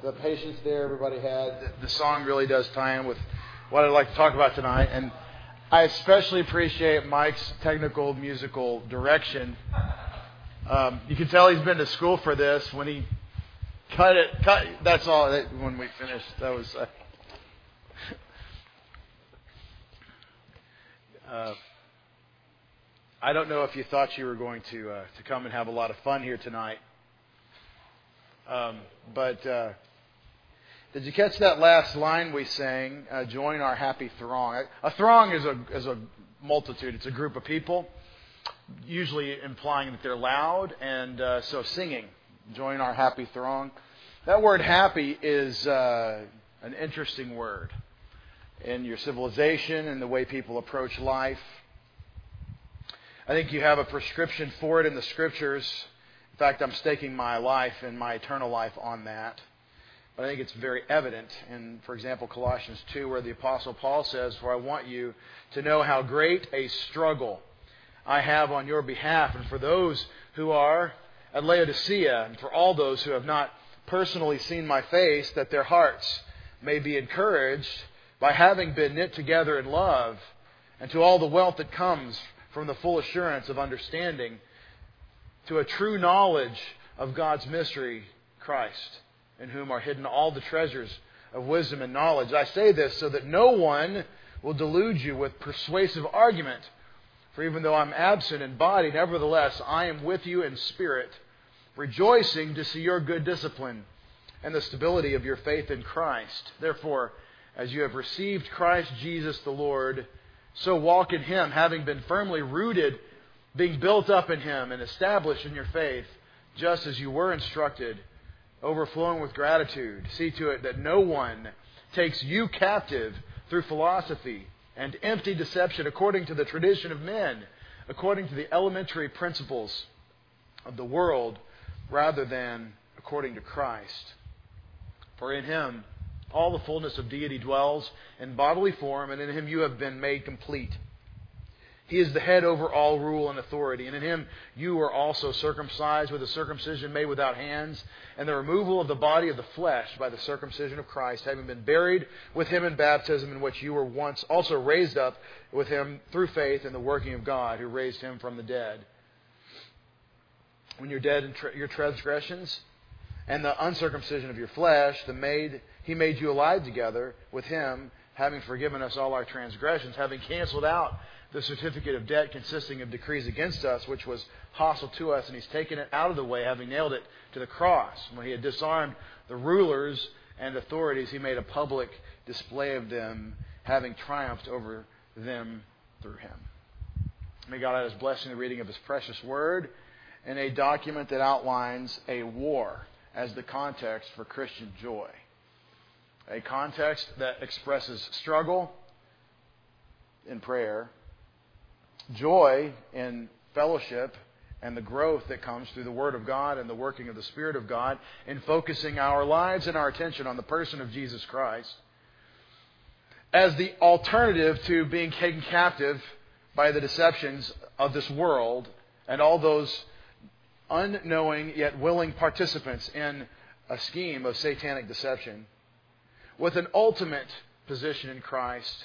the patience there everybody had. The song really does tie in with what I'd like to talk about tonight. And I especially appreciate Mike's technical musical direction. You can tell he's been to school for this. When he cut, that's all. When we finished, that was... I don't know if you thought you were going to come and have a lot of fun here tonight. But did you catch that last line we sang? Join our happy throng. A throng is a multitude. It's a group of people, usually implying that they're loud, and so singing. Join our happy throng. That word "happy" is an interesting word in your civilization and the way people approach life. I think you have a prescription for it in the Scriptures. In fact, I'm staking my life and my eternal life on that. But I think it's very evident in, for example, Colossians 2, where the Apostle Paul says, "For I want you to know how great a struggle I have on your behalf, and for those who are at Laodicea, and for all those who have not personally seen my face, that their hearts may be encouraged by having been knit together in love, and to all the wealth that comes from the full assurance of understanding, to a true knowledge of God's mystery, Christ, in whom are hidden all the treasures of wisdom and knowledge. I say this so that no one will delude you with persuasive argument. For even though I'm absent in body, nevertheless I am with you in spirit, rejoicing to see your good discipline and the stability of your faith in Christ. Therefore, as you have received Christ Jesus the Lord, so walk in Him, having been firmly rooted, being built up in Him and established in your faith, just as you were instructed, overflowing with gratitude. See to it that no one takes you captive through philosophy and empty deception, according to the tradition of men, according to the elementary principles of the world, rather than according to Christ. For in Him all the fullness of deity dwells in bodily form, and in Him you have been made complete. He is the head over all rule and authority, and in Him you were also circumcised with a circumcision made without hands, and the removal of the body of the flesh by the circumcision of Christ, having been buried with Him in baptism, in which you were once also raised up with Him through faith in the working of God, who raised Him from the dead. When you're dead in your transgressions and the uncircumcision of your flesh, He made you alive together with Him, having forgiven us all our transgressions, having canceled out the certificate of debt consisting of decrees against us, which was hostile to us, and He's taken it out of the way, having nailed it to the cross. When He had disarmed the rulers and authorities, He made a public display of them, having triumphed over them through Him. May God add His blessing in the reading of His precious Word in a document that outlines a war as the context for Christian joy. A context that expresses struggle in prayer, joy in fellowship, and the growth that comes through the Word of God and the working of the Spirit of God in focusing our lives and our attention on the person of Jesus Christ as the alternative to being taken captive by the deceptions of this world and all those unknowing yet willing participants in a scheme of satanic deception, with an ultimate position in Christ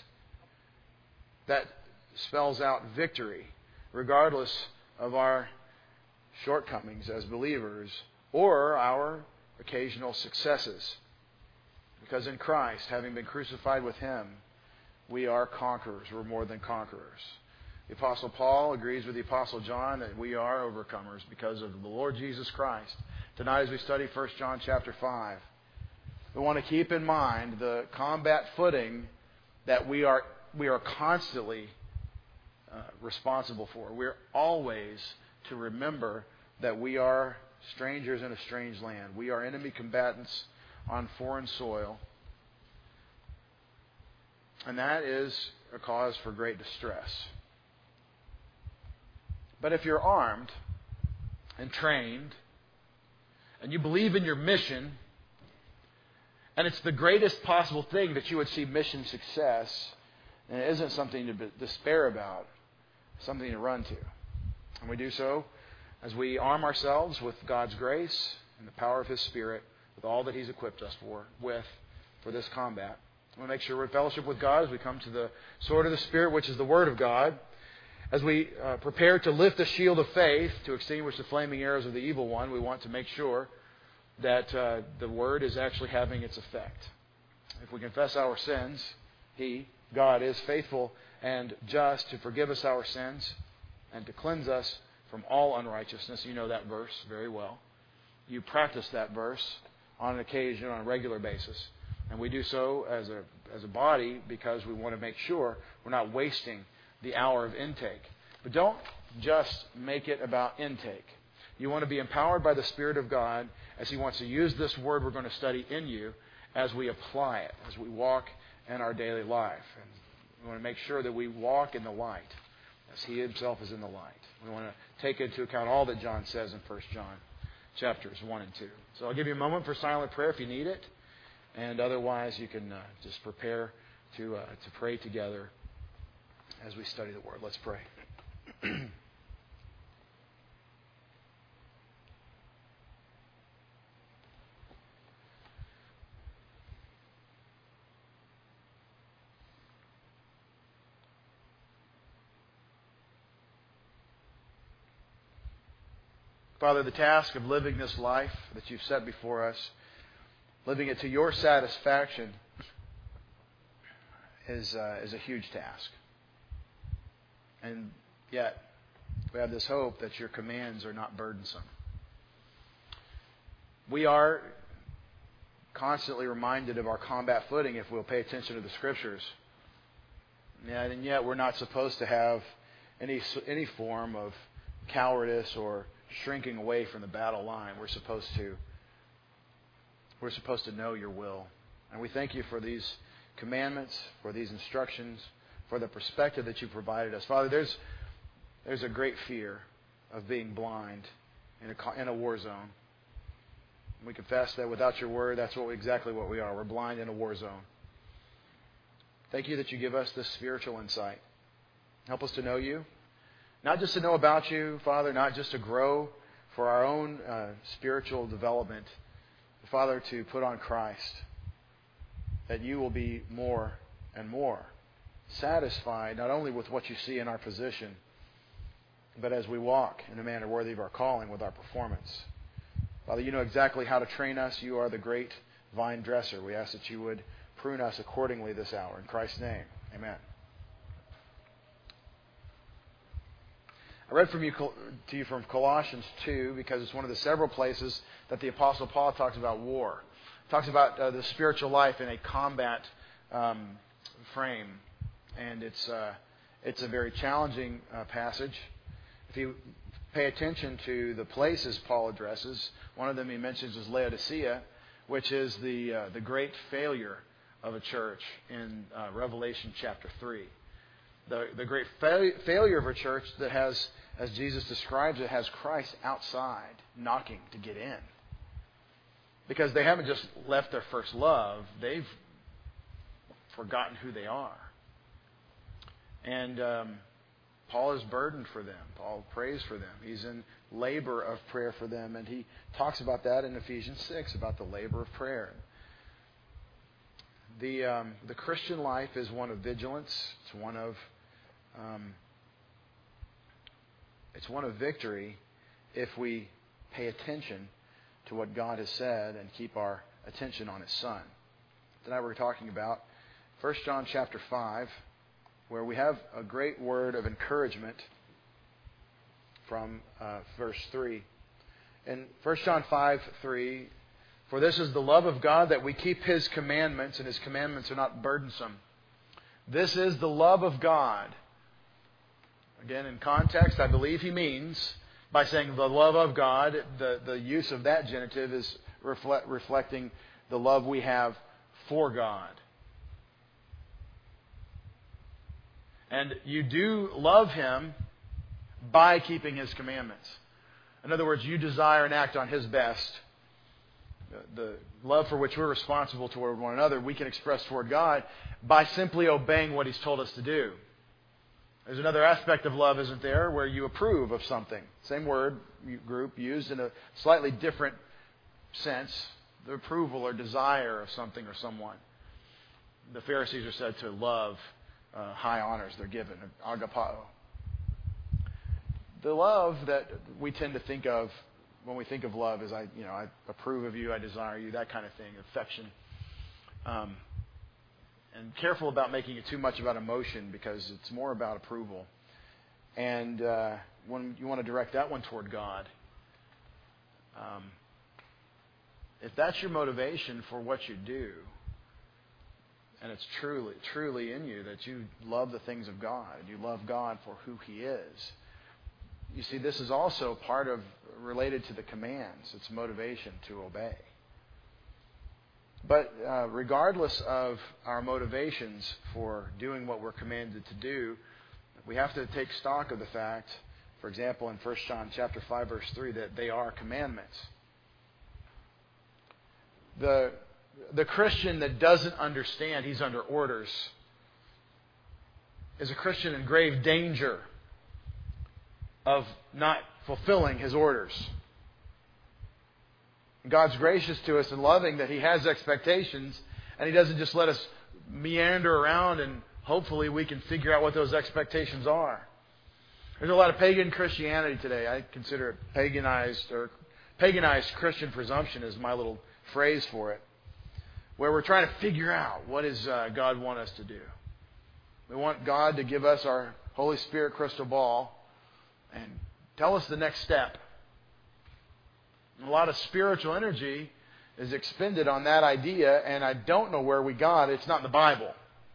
that spells out victory regardless of our shortcomings as believers or our occasional successes. Because in Christ, having been crucified with Him, we are conquerors. We're more than conquerors. The Apostle Paul agrees with the Apostle John that we are overcomers because of the Lord Jesus Christ. Tonight, as we study 1 John chapter 5, we want to keep in mind the combat footing that we are constantly responsible for. We're always to remember that we are strangers in a strange land. We are enemy combatants on foreign soil. And that is a cause for great distress. But if you're armed and trained, and you believe in your mission, and it's the greatest possible thing that you would see mission success, and it isn't something to despair about, something to run to. And we do so as we arm ourselves with God's grace and the power of His Spirit with all that He's equipped us for this combat. We want to make sure we're in fellowship with God as we come to the sword of the Spirit, which is the Word of God. As we prepare to lift the shield of faith to extinguish the flaming arrows of the evil one, we want to make sure that the Word is actually having its effect. If we confess our sins, He, God, is faithful and just to forgive us our sins and to cleanse us from all unrighteousness. You know that verse very well. You practice that verse on an occasion, on a regular basis. And we do so as a body because we want to make sure we're not wasting the hour of intake. But don't just make it about intake. You want to be empowered by the Spirit of God as He wants to use this Word we're going to study in you as we apply it, as we walk in our daily life. And we want to make sure that we walk in the light as He Himself is in the light. We want to take into account all that John says in 1 John chapters 1 and 2. So I'll give you a moment for silent prayer if you need it. And otherwise, you can just prepare to pray together as we study the Word. Let's pray. Father, the task of living this life that You've set before us, living it to Your satisfaction, is a huge task. And yet, we have this hope that Your commands are not burdensome. We are constantly reminded of our combat footing if we'll pay attention to the Scriptures. And yet, we're not supposed to have any form of cowardice or shrinking away from the battle line. We're supposed to know Your will. And we thank You for these commandments, for these instructions, for the perspective that You provided us. Father, there's a great fear of being blind in a war zone. We confess that without Your Word, that's exactly what we are. We're blind in a war zone. Thank You that You give us this spiritual insight. Help us to know You. Not just to know about You, Father, not just to grow for our own spiritual development, but Father, to put on Christ, that You will be more and more satisfied, not only with what You see in our position, but as we walk in a manner worthy of our calling with our performance. Father, You know exactly how to train us. You are the great vine dresser. We ask that You would prune us accordingly this hour. In Christ's name, amen. I read to you from Colossians 2 because it's one of the several places that the Apostle Paul talks about war. He talks about the spiritual life in a combat frame. And it's a very challenging passage. If you pay attention to the places Paul addresses, one of them he mentions is Laodicea, which is the great failure of a church in Revelation chapter 3. The great failure of a church that has, as Jesus describes it, has Christ outside knocking to get in. Because they haven't just left their first love, they've forgotten who they are. And Paul is burdened for them. Paul prays for them. He's in labor of prayer for them. And he talks about that in Ephesians 6, about the labor of prayer. The Christian life is one of vigilance. It's one of victory if we pay attention to what God has said and keep our attention on His Son. Tonight we're talking about 1 John chapter 5, where we have a great word of encouragement from verse 3. In 1 John 5:3, for this is the love of God, that we keep His commandments, and His commandments are not burdensome. This is the love of God. Again, in context, I believe he means, by saying the love of God, the use of that genitive is reflecting the love we have for God. And you do love Him by keeping His commandments. In other words, you desire and act on His best. The love for which we're responsible toward one another, we can express toward God by simply obeying what He's told us to do. There's another aspect of love, isn't there, where you approve of something. Same word group used in a slightly different sense, the approval or desire of something or someone. The Pharisees are said to love high honors they're given, agapao. The love that we tend to think of when we think of love is I approve of you, I desire you, that kind of thing, affection. And careful about making it too much about emotion because it's more about approval. And when you want to direct that one toward God, if that's your motivation for what you do, and it's truly in you that you love the things of God, and you love God for who He is, you see, this is also related to the commands. It's motivation to obey. But regardless of our motivations for doing what we're commanded to do, we have to take stock of the fact, for example, in 1 John chapter 5, verse 3, that they are commandments. The Christian that doesn't understand he's under orders is a Christian in grave danger of not fulfilling his orders. God's gracious to us and loving that He has expectations, and He doesn't just let us meander around and hopefully we can figure out what those expectations are. There's a lot of pagan Christianity today. I consider it paganized Christian presumption is my little phrase for it, where we're trying to figure out what does God want us to do. We want God to give us our Holy Spirit crystal ball and tell us the next step. And a lot of spiritual energy is expended on that idea, and I don't know where we got it. It's not in the Bible.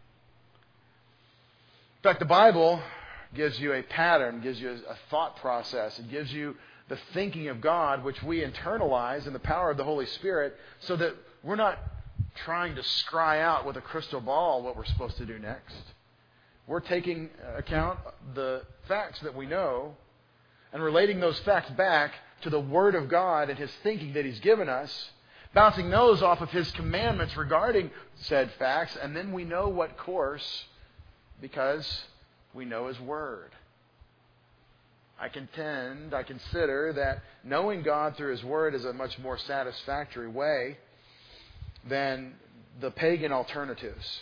In fact, the Bible gives you a pattern, gives you a thought process. It gives you the thinking of God, which we internalize in the power of the Holy Spirit, so that we're not trying to scry out with a crystal ball what we're supposed to do next. We're taking account the facts that we know and relating those facts back to the Word of God and His thinking that He's given us, bouncing those off of His commandments regarding said facts, and then we know what course because we know His Word. I consider that knowing God through His Word is a much more satisfactory way than the pagan alternatives.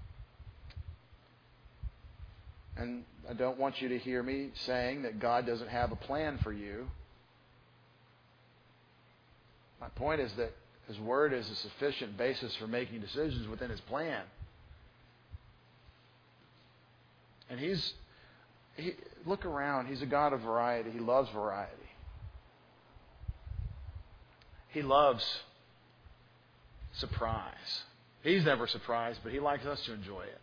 And I don't want you to hear me saying that God doesn't have a plan for you. My point is that His Word is a sufficient basis for making decisions within His plan. And look around. He's a God of variety. He loves variety. He loves surprise. He's never surprised, but He likes us to enjoy it.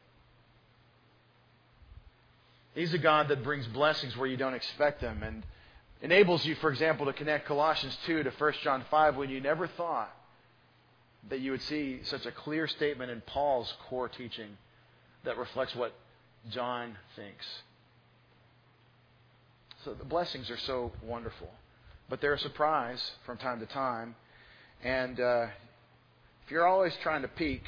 He's a God that brings blessings where you don't expect them and enables you, for example, to connect Colossians 2 to 1 John 5 when you never thought that you would see such a clear statement in Paul's core teaching that reflects what John thinks. So the blessings are so wonderful. But they're a surprise from time to time. And if you're always trying to peek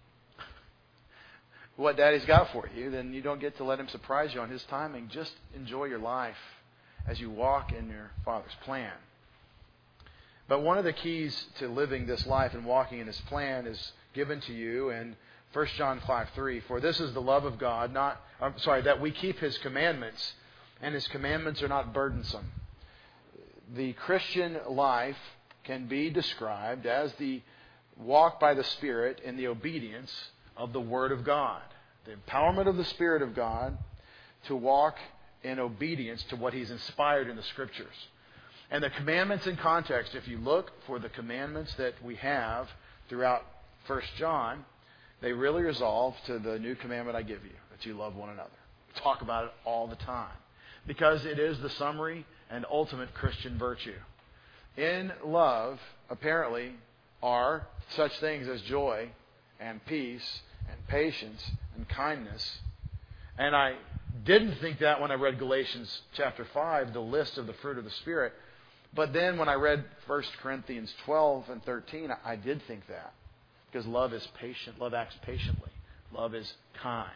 what Daddy's got for you, then you don't get to let Him surprise you on His timing. Just enjoy your life as you walk in your Father's plan. But one of the keys to living this life and walking in His plan is given to you in 1 John 5:3. For this is the love of God, that we keep His commandments, and His commandments are not burdensome. The Christian life can be described as the walk by the Spirit in the obedience of the Word of God. The empowerment of the Spirit of God to walk in obedience to what He's inspired in the Scriptures. And the commandments in context, if you look for the commandments that we have throughout 1 John, they really resolve to the new commandment I give you, that you love one another. We talk about it all the time because it is the summary and ultimate Christian virtue. In love, apparently, are such things as joy and peace and patience and kindness. And I didn't think that when I read Galatians chapter 5, the list of the fruit of the Spirit. But then when I read 1 Corinthians 12 and 13, I did think that. Because love is patient. Love acts patiently. Love is kind.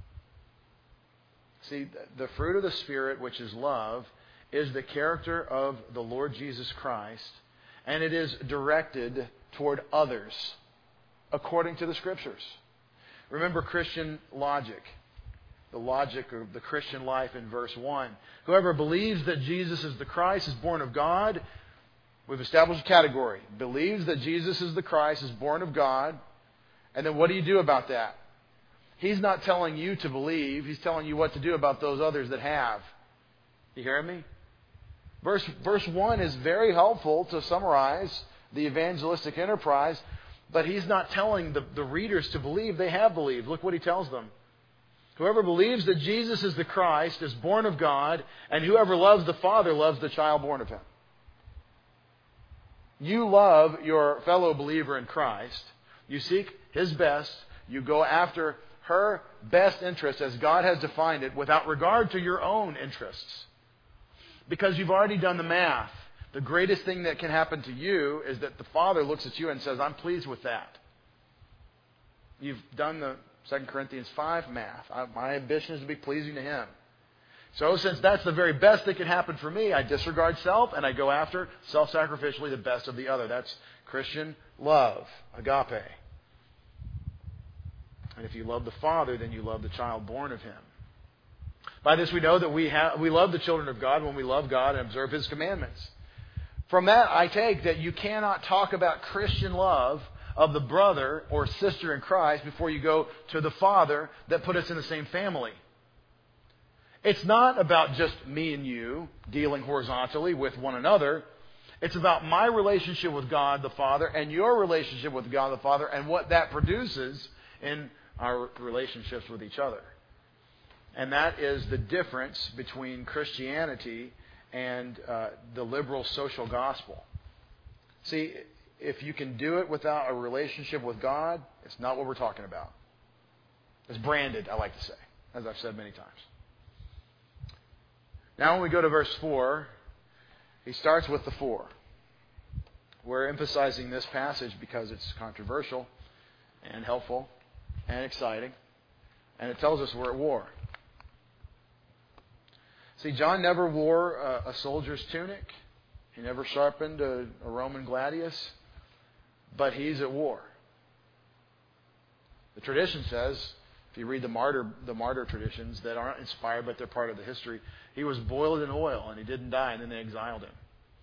See, the fruit of the Spirit, which is love, is the character of the Lord Jesus Christ. And it is directed toward others according to the Scriptures. Remember Christian logic. The logic of the Christian life in verse 1. Whoever believes that Jesus is the Christ is born of God. We've established a category. Believes that Jesus is the Christ, is born of God. And then what do you do about that? He's not telling you to believe. He's telling you what to do about those others that have. You hear me? Verse 1 is very helpful to summarize the evangelistic enterprise, but he's not telling the readers to believe. They have believed. Look what he tells them. Whoever believes that Jesus is the Christ is born of God, and whoever loves the Father loves the child born of him. You love your fellow believer in Christ. You seek his best. You go after her best interest as God has defined it without regard to your own interests. Because you've already done the math. The greatest thing that can happen to you is that the Father looks at you and says, I'm pleased with that. You've done the 2 Corinthians 5 math. My ambition is to be pleasing to him. So since that's the very best that can happen for me, I disregard self and I go after self-sacrificially the best of the other. That's Christian love, agape. And if you love the Father, then you love the child born of him. By this we know that we love the children of God when we love God and observe his commandments. From that I take that you cannot talk about Christian love of the brother or sister in Christ before you go to the Father that put us in the same family. It's not about just me and you dealing horizontally with one another. It's about my relationship with God the Father and your relationship with God the Father and what that produces in our relationships with each other. And that is the difference between Christianity and the liberal social gospel. See, if you can do it without a relationship with God, it's not what we're talking about. It's branded, I like to say, as I've said many times. Now when we go to verse 4, he starts with the 4. We're emphasizing this passage because it's controversial and helpful and exciting. And it tells us we're at war. See, John never wore a soldier's tunic. He never sharpened a Roman gladius. But he's at war. The tradition says, if you read the martyr traditions that aren't inspired but they're part of the history, he was boiled in oil and he didn't die and then they exiled him.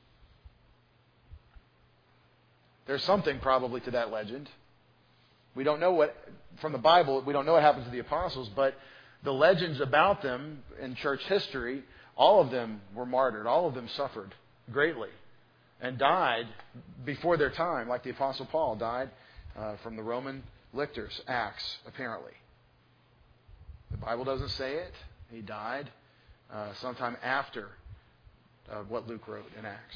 There's something probably to that legend. We don't know from the Bible, we don't know what happens to the apostles, but the legends about them in church history, all of them were martyred. All of them suffered greatly and died before their time, like the Apostle Paul died from the Roman lictors, Acts, apparently. The Bible doesn't say it. He died sometime after what Luke wrote in Acts.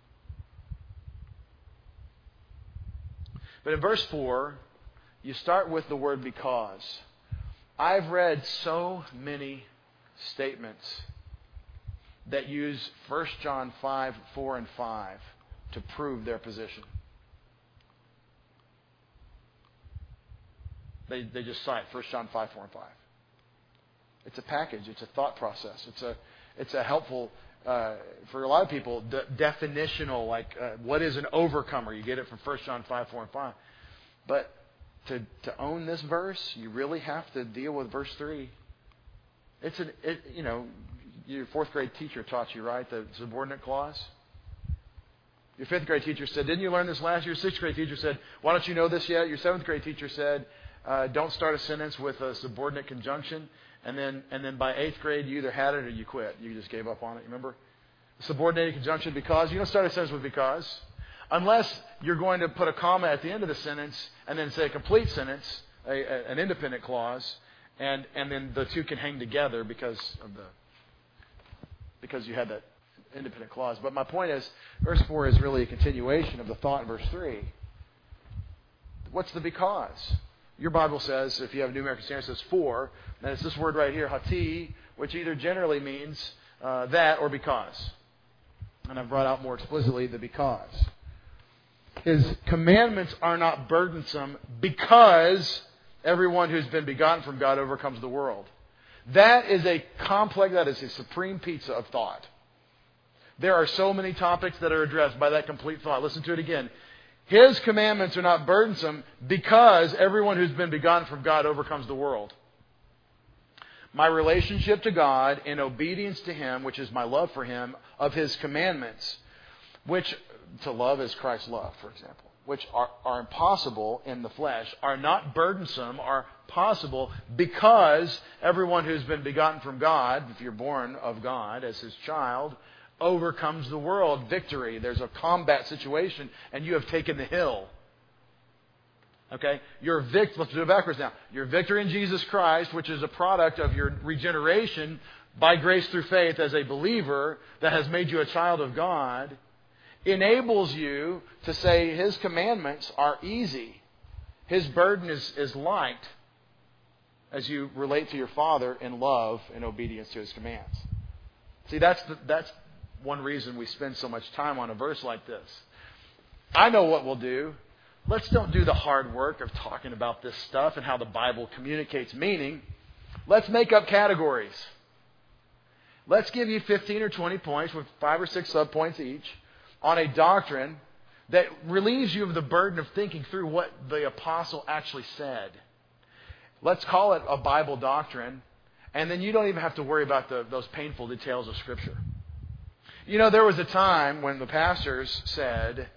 But in verse 4, you start with the word because. I've read so many statements that use 1 John 5, 4, and 5 to prove their position. They just cite 1 John 5, 4, and 5. It's a package. It's a thought process. It's a helpful, for a lot of people, definitional, like what is an overcomer? You get it from 1 John 5, 4, and 5. But to own this verse, you really have to deal with verse 3. Your 4th grade teacher taught you, right? The subordinate clause. Your 5th grade teacher said, didn't you learn this last year? Your 6th grade teacher said, why don't you know this yet? Your 7th grade teacher said, don't start a sentence with a subordinate conjunction. And then by 8th grade, you either had it or you quit. You just gave up on it. You remember? Subordinated conjunction because. You don't start a sentence with because. Unless you're going to put a comma at the end of the sentence and then say a complete sentence, an independent clause, and then the two can hang together because you had that independent clause. But my point is, verse 4 is really a continuation of the thought in verse 3. What's the because? Your Bible says, if you have a New American Standard, it says for, and it's this word right here, hati, which either generally means that or because. And I've brought out more explicitly the because. His commandments are not burdensome because everyone who's been begotten from God overcomes the world. That is a supreme pizza of thought. There are so many topics that are addressed by that complete thought. Listen to it again. His commandments are not burdensome because everyone who's been begotten from God overcomes the world. My relationship to God in obedience to Him, which is my love for Him, of His commandments, which to love is Christ's love, for example, which are impossible in the flesh, are not burdensome, are possible because everyone who's been begotten from God, if you're born of God as His child, overcomes the world. Victory. There's a combat situation and you have taken the hill. Okay? Let's do it backwards now. Your victory in Jesus Christ, which is a product of your regeneration by grace through faith as a believer that has made you a child of God, enables you to say His commandments are easy. His burden is light as you relate to your Father in love and obedience to His commands. See, that's one reason we spend so much time on a verse like this. I know what we'll do. Let's don't do the hard work of talking about this stuff and how the Bible communicates meaning. Let's make up categories. Let's give you 15 or 20 points with 5 or 6 subpoints each on a doctrine that relieves you of the burden of thinking through what the apostle actually said. Let's call it a Bible doctrine, and then you don't even have to worry about those painful details of Scripture. You know, there was a time when the pastors said,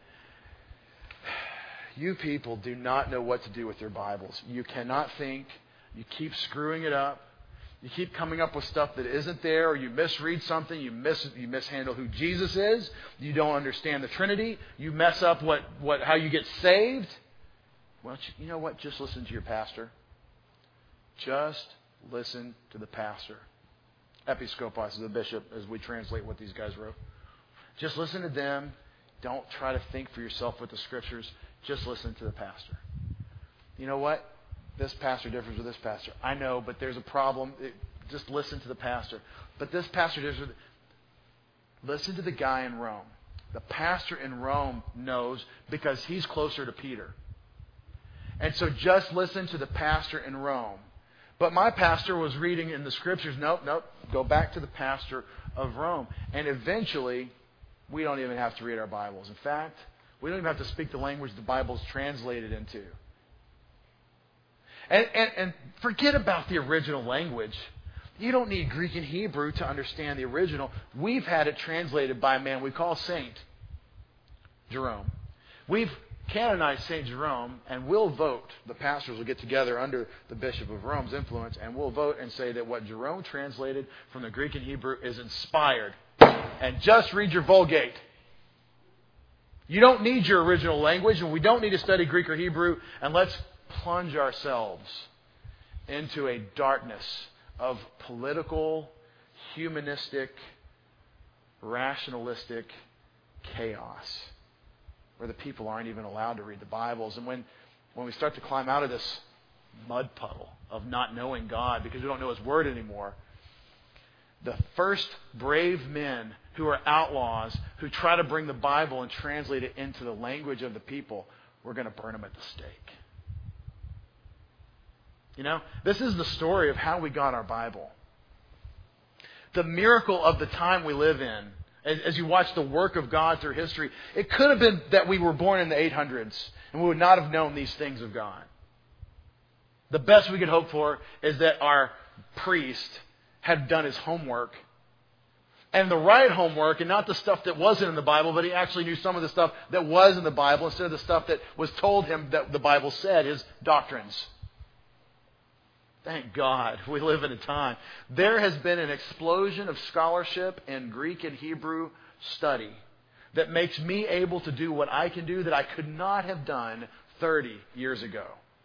you people do not know what to do with your Bibles. You cannot think. You keep screwing it up. You keep coming up with stuff that isn't there, or you misread something. You mishandle who Jesus is. You don't understand the Trinity. You mess up how you get saved. Well, you know what? Just listen to your pastor. Just listen to the pastor. Episkopos is the bishop, as we translate what these guys wrote. Just listen to them. Don't try to think for yourself with the Scriptures. Just listen to the pastor. You know what? This pastor differs with this pastor. I know, but there's a problem. Just listen to the pastor. But this pastor differs with... Listen to the guy in Rome. The pastor in Rome knows because he's closer to Peter. And so just listen to the pastor in Rome. But my pastor was reading in the Scriptures. Nope. Go back to the pastor of Rome. And eventually, we don't even have to read our Bibles. In fact, we don't even have to speak the language the Bible's translated into. And forget about the original language. You don't need Greek and Hebrew to understand the original. We've had it translated by a man we call Saint Jerome. We've canonized St. Jerome, and we'll vote. The pastors will get together under the Bishop of Rome's influence, and we'll vote and say that what Jerome translated from the Greek and Hebrew is inspired. And just read your Vulgate. You don't need your original language, and we don't need to study Greek or Hebrew, and let's plunge ourselves into a darkness of political, humanistic, rationalistic chaos, where the people aren't even allowed to read the Bibles. And when we start to climb out of this mud puddle of not knowing God because we don't know His Word anymore, the first brave men who are outlaws, who try to bring the Bible and translate it into the language of the people, we're going to burn them at the stake. You know, this is the story of how we got our Bible. The miracle of the time we live in, as you watch the work of God through history, it could have been that we were born in the 800s and we would not have known these things of God. The best we could hope for is that our priest had done his homework, and the right homework, and not the stuff that wasn't in the Bible, but he actually knew some of the stuff that was in the Bible instead of the stuff that was told him that the Bible said, his doctrines. Thank God we live in a time. There has been an explosion of scholarship in Greek and Hebrew study that makes me able to do what I can do that I could not have done 30 years ago.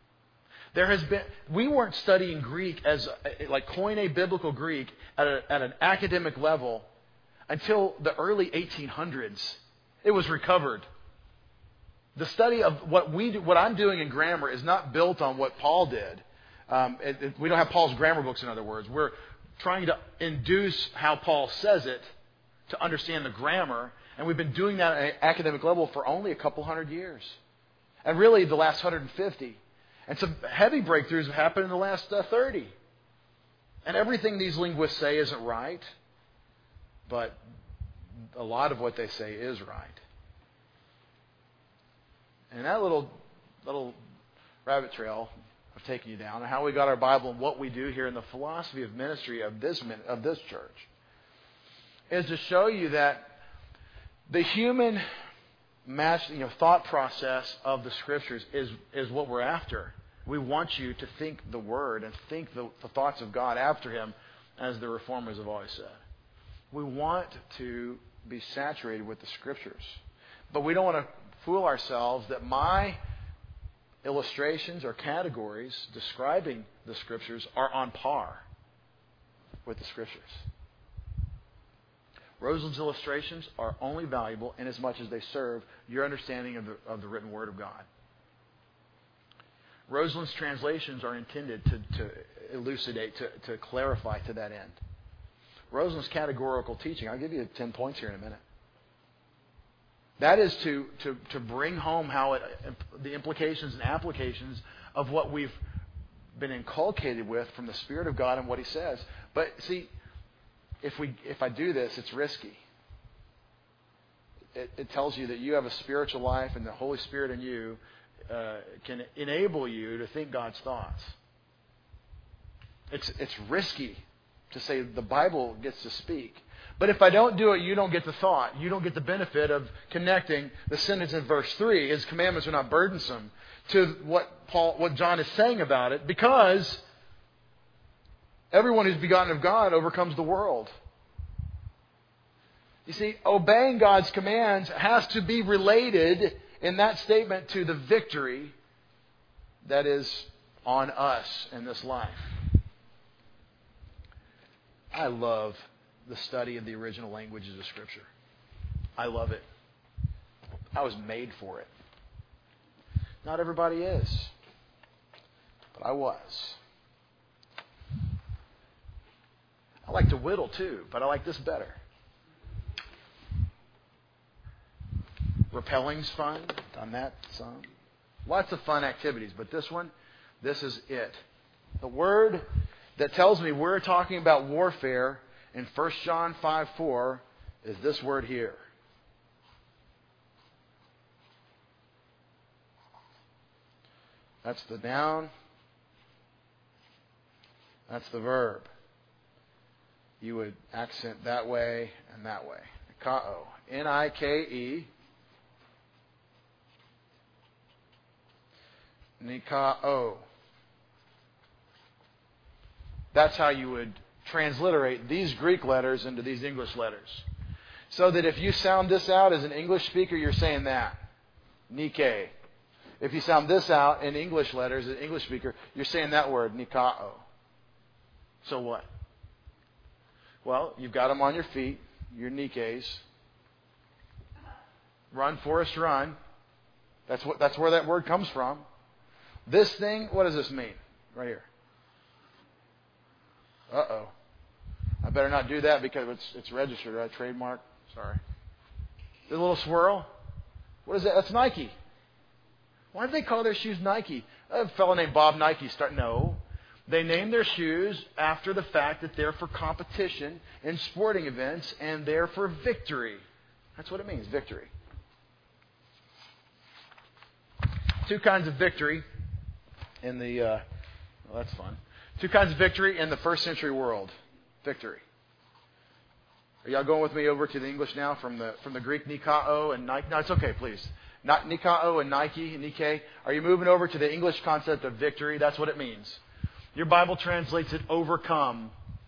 We weren't studying Greek as like Koine biblical Greek at an academic level until the early 1800s. It was recovered. The study of what I'm doing in grammar is not built on what Paul did. We don't have Paul's grammar books, in other words. We're trying to induce how Paul says it to understand the grammar, and we've been doing that at an academic level for only a couple hundred years. And really the last 150. And some heavy breakthroughs have happened in the last 30. And everything these linguists say isn't right, but a lot of what they say is right. And that little rabbit trail I've taken you down, and how we got our Bible and what we do here in the philosophy of ministry of this church, is to show you that the human thought process of the Scriptures is what we're after. We want you to think the Word and think the thoughts of God after Him, as the Reformers have always said. We want to be saturated with the Scriptures. But we don't want to fool ourselves that my illustrations or categories describing the Scriptures are on par with the Scriptures. Roseland's illustrations are only valuable in as much as they serve your understanding of the written Word of God. Roseland's translations are intended to elucidate, to clarify to that end. Roseland's categorical teaching, I'll give you 10 points here in a minute. That is to bring home how the implications and applications of what we've been inculcated with from the Spirit of God and what He says. But see, if I do this, it's risky. It tells you that you have a spiritual life, and the Holy Spirit in you can enable you to think God's thoughts. It's risky to say the Bible gets to speak. But if I don't do it, you don't get the thought. You don't get the benefit of connecting the sentence in verse 3, His commandments are not burdensome, to what John is saying about it, because everyone who's begotten of God overcomes the world. You see, obeying God's commands has to be related in that statement to the victory that is on us in this life. I love the study of the original languages of Scripture. I love it. I was made for it. Not everybody is, but I was. I like to whittle too, but I like this better. Rappelling's fun. Done that some. Lots of fun activities, but this is it. The word that tells me we're talking about warfare in 1 John 5:4 is this word here. That's the noun. That's the verb. You would accent that way and that way. Nikao. Nike. Nikao. That's how you would transliterate these Greek letters into these English letters. So that if you sound this out as an English speaker, you're saying that. Nike. If you sound this out in English letters as an English speaker, you're saying that word, Nikao. So what? Well, you've got them on your feet, your Nikes. Run, Forrest, run. That's where that word comes from. This thing, what does this mean? Right here. Uh-oh. I better not do that because it's registered, right? Trademark. Sorry. The little swirl. What is that? That's Nike. Why do they call their shoes Nike? A fellow named Bob Nike No. They name their shoes after the fact that they're for competition in sporting events and they're for victory. That's what it means, victory. Two kinds of victory in the... well, that's fun. Two kinds of victory in the first century world. Victory. Are y'all going with me over to the English now from the Greek Nikao and Nike? No, it's okay, please. Not Nikao and Nike. Are you moving over to the English concept of victory? That's what it means. Your Bible translates it overcome.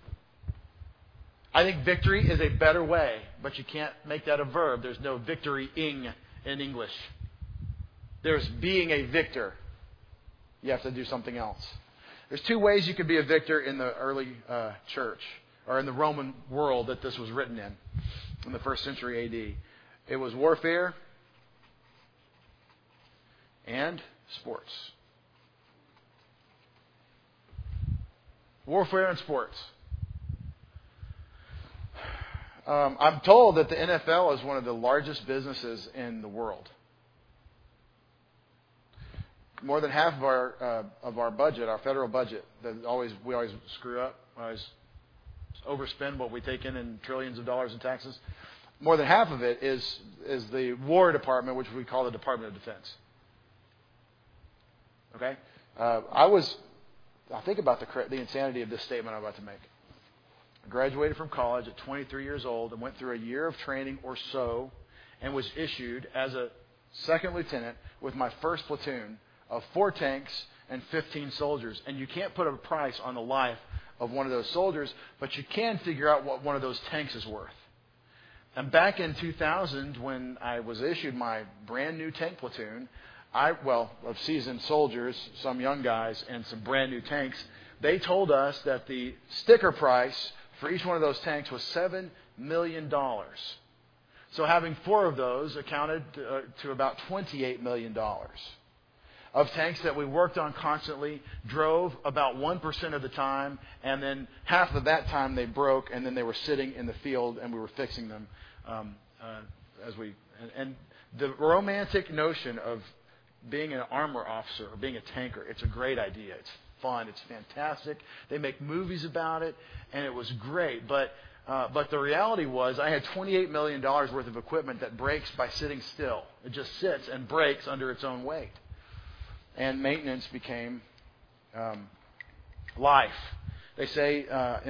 I think victory is a better way, but you can't make that a verb. There's no victory-ing in English. There's being a victor. You have to do something else. There's two ways you could be a victor in the early church, or in the Roman world that this was written in the first century A.D. It was warfare and sports. Warfare and sports. I'm told that the NFL is one of the largest businesses in the world. More than half of our budget, our federal budget, that we always screw up. We always overspend what we take in trillions of dollars in taxes. More than half of it is the War Department, which we call the Department of Defense. Okay? I think about the insanity of this statement I'm about to make. I graduated from college at 23 years old and went through a year of training or so and was issued as a second lieutenant with my first platoon of 4 tanks and 15 soldiers. And you can't put a price on the life of one of those soldiers, but you can figure out what one of those tanks is worth. And back in 2000, when I was issued my brand new tank platoon, of seasoned soldiers, some young guys, and some brand new tanks, they told us that the sticker price for each one of those tanks was $7 million. So having 4 of those accounted to about $28 million of tanks that we worked on constantly, drove about 1% of the time, and then half of that time they broke, and then they were sitting in the field, and we were fixing them and the romantic notion of being an armor officer or being a tanker, it's a great idea. It's fun. It's fantastic. They make movies about it, and it was great. But the reality was I had $28 million worth of equipment that breaks by sitting still. It just sits and breaks under its own weight. And maintenance became life. They say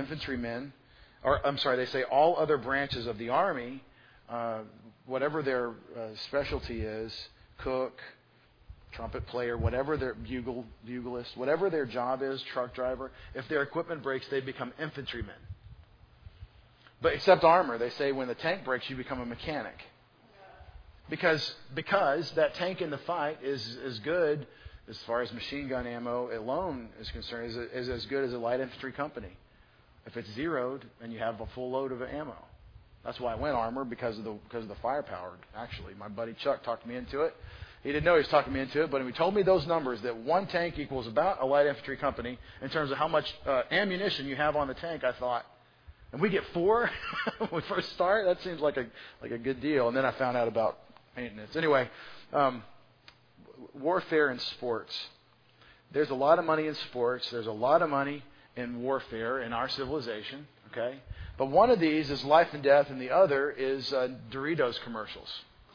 they say all other branches of the Army, whatever their specialty is, cook, trumpet player, whatever their buglist, whatever their job is, truck driver, if their equipment breaks, they become infantrymen. But except armor, they say when the tank breaks, you become a mechanic. Because that tank in the fight is as good, as far as machine gun ammo alone is concerned, is as good as a light infantry company. If it's zeroed and you have a full load of ammo. That's why I went armor, because of the firepower, actually. My buddy Chuck talked me into it. He didn't know he was talking me into it, but when he told me those numbers, that 1 tank equals about a light infantry company in terms of how much ammunition you have on the tank, I thought, and we get 4 when we first start? That seems like a good deal. And then I found out about maintenance. Anyway, warfare in sports. There's a lot of money in sports. There's a lot of money in warfare in our civilization. Okay? But one of these is life and death, and the other is Doritos commercials.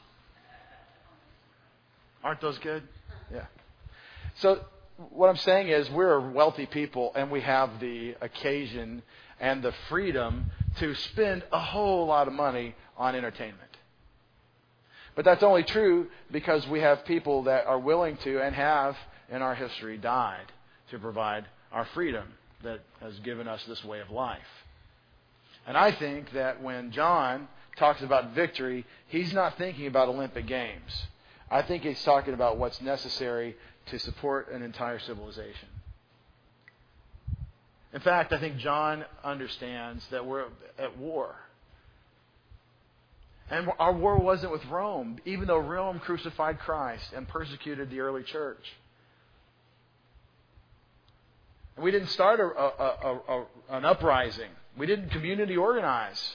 Aren't those good? Yeah. So what I'm saying is we're a wealthy people, and we have the occasion and the freedom to spend a whole lot of money on entertainment. But that's only true because we have people that are willing to and have in our history died to provide our freedom that has given us this way of life. And I think that when John talks about victory, he's not thinking about Olympic Games. I think he's talking about what's necessary to support an entire civilization. In fact, I think John understands that we're at war. And our war wasn't with Rome, even though Rome crucified Christ and persecuted the early church. And we didn't start an uprising. We didn't community organize.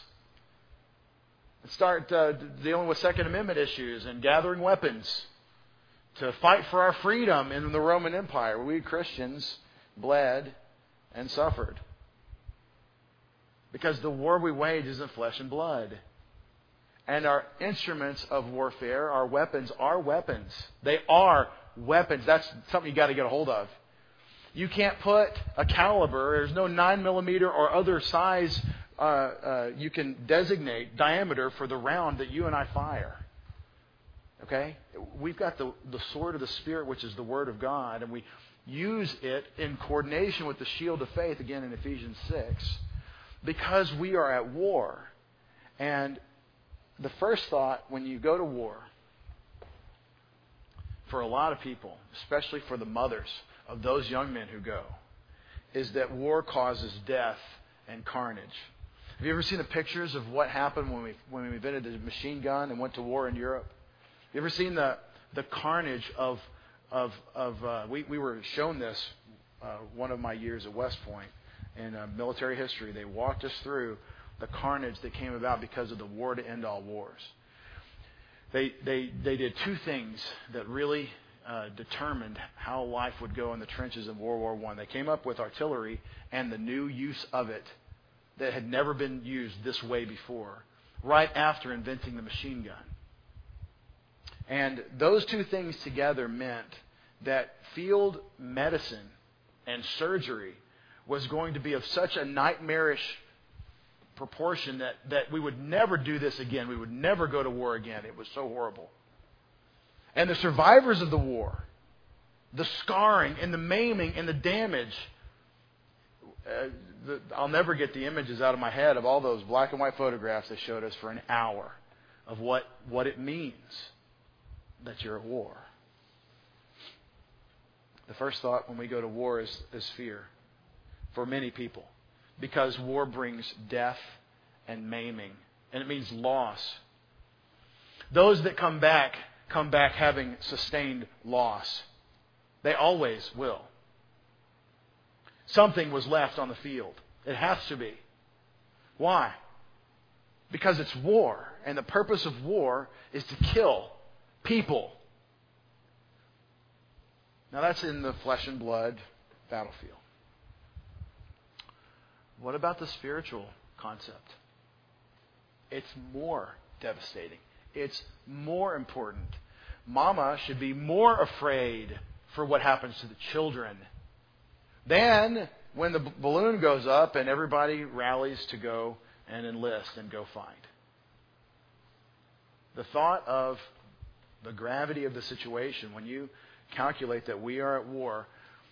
Start dealing with Second Amendment issues and gathering weapons to fight for our freedom in the Roman Empire. We Christians bled and suffered. Because the war we wage isn't flesh and blood. And our instruments of warfare, our weapons, are weapons. They are weapons. That's something you got to get a hold of. You can't put a caliber, there's no 9mm or other size you can designate diameter for the round that you and I fire. Okay? We've got the sword of the Spirit, which is the Word of God, and we use it in coordination with the shield of faith, again in Ephesians 6, because we are at war. And the first thought when you go to war, for a lot of people, especially for the mothers of those young men who go, is that war causes death and carnage. Have you ever seen the pictures of what happened when we invented the machine gun and went to war in Europe? Have you ever seen the carnage of we were shown this one of my years at West Point in military history. They walked us through the carnage that came about because of the war to end all wars. They did 2 things that really determined how life would go in the trenches of World War I. They came up with artillery and the new use of it that had never been used this way before, right after inventing the machine gun. And those 2 things together meant that field medicine and surgery was going to be of such a nightmarish proportion that we would never do this again. We would never go to war again. It was so horrible. And the survivors of the war, the scarring and the maiming and the damage, I'll never get the images out of my head of all those black and white photographs they showed us for an hour of what it means that you're at war. The first thought when we go to war is fear for many people, because war brings death and maiming, and it means loss. Those that come back having sustained loss. They always will. Something was left on the field. It has to be. Why? Because it's war, and the purpose of war is to kill people. Now that's in the flesh and blood battlefield. What about the spiritual concept? It's more devastating. It's more important. Mama should be more afraid for what happens to the children than when the balloon goes up and everybody rallies to go and enlist and go fight. The thought of the gravity of the situation, when you calculate that we are at war,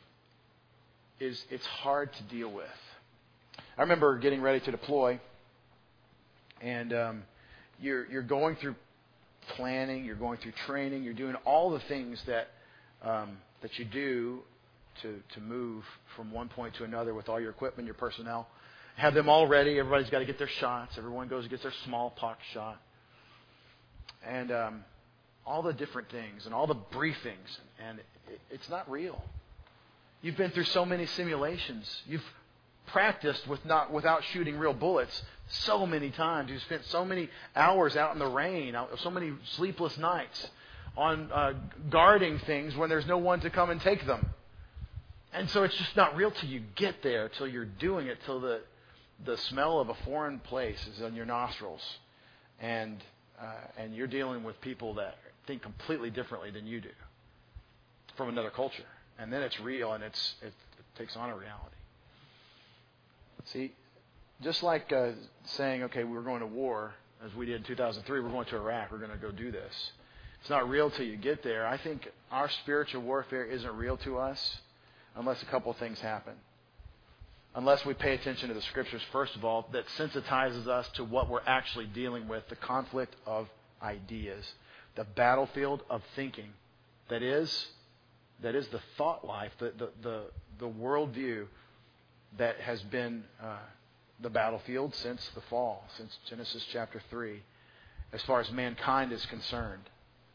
it's hard to deal with. I remember getting ready to deploy, and you're going through planning, you're going through training, you're doing all the things that you do to move from one point to another with all your equipment, your personnel. Have them all ready. Everybody's got to get their shots. Everyone goes and gets their smallpox shot. And all the different things and all the briefings. And it's not real. You've been through so many simulations. You've practiced without shooting real bullets so many times. You've spent so many hours out in the rain, so many sleepless nights on guarding things when there's no one to come and take them. And so it's just not real till you get there, till you're doing it, till the smell of a foreign place is in your nostrils, and you're dealing with people that think completely differently than you do, from another culture. And then it's real, and it takes on a reality. See, just like saying, okay, we're going to war, as we did in 2003, we're going to Iraq, we're going to go do this. It's not real till you get there. I think our spiritual warfare isn't real to us unless a couple of things happen. Unless we pay attention to the Scriptures, first of all, that sensitizes us to what we're actually dealing with, the conflict of ideas, the battlefield of thinking. That is the thought life, the worldview that has been the battlefield since the fall, since Genesis chapter 3, as far as mankind is concerned.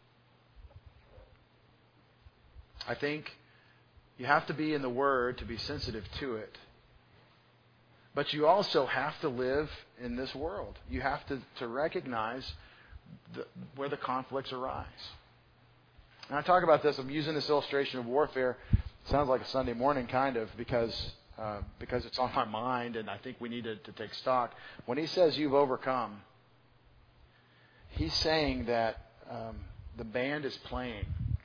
I think you have to be in the Word to be sensitive to it. But you also have to live in this world. You have to recognize where the conflicts arise. And I talk about this. I'm using this illustration of warfare. It sounds like a Sunday morning kind of because it's on my mind, and I think we need to take stock. When he says you've overcome, he's saying that the band is playing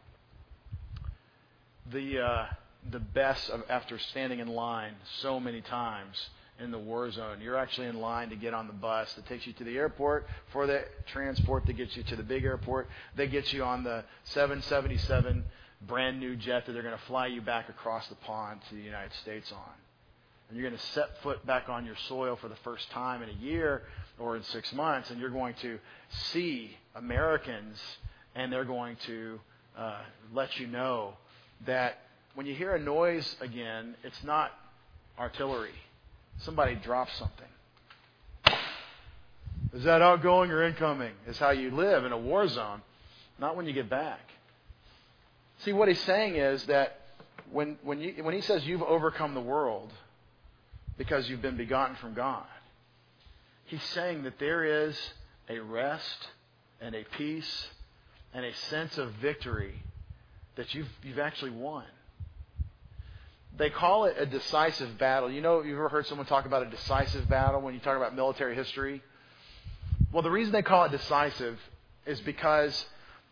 the best of after standing in line so many times in the war zone. You're actually in line to get on the bus that takes you to the airport, for the transport that gets you to the big airport, that gets you on the 777 brand new jet that they're going to fly you back across the pond to the United States on. And you're going to set foot back on your soil for the first time in a year or in 6 months, and you're going to see Americans, and they're going to let you know that when you hear a noise again, it's not artillery. Somebody dropped something. Is that outgoing or incoming? Is how you live in a war zone, not when you get back. See, what he's saying is that when he says you've overcome the world because you've been begotten from God, he's saying that there is a rest and a peace and a sense of victory that you've actually won. They call it a decisive battle. You know, you've ever heard someone talk about a decisive battle when you talk about military history? Well, the reason they call it decisive is because